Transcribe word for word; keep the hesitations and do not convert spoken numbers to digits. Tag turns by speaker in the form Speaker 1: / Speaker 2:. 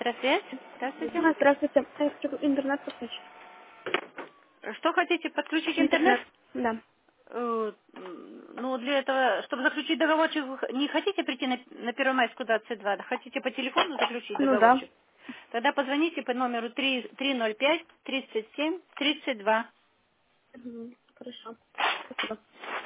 Speaker 1: Электросвязь. Здравствуйте.
Speaker 2: Да, здравствуйте. Я хочу интернет подключить.
Speaker 1: Что хотите, подключить интернет?
Speaker 2: Интернет, да.
Speaker 1: Э, Ну, для этого, чтобы заключить договорчик, вы х- не хотите прийти на, на Первомайскую двадцать два, да хотите по телефону заключить
Speaker 2: Ну да.
Speaker 1: договорчик? Тогда позвоните по номеру три ноль пять тридцать семь тридцать два.
Speaker 2: Мгм. Хорошо. Спасибо.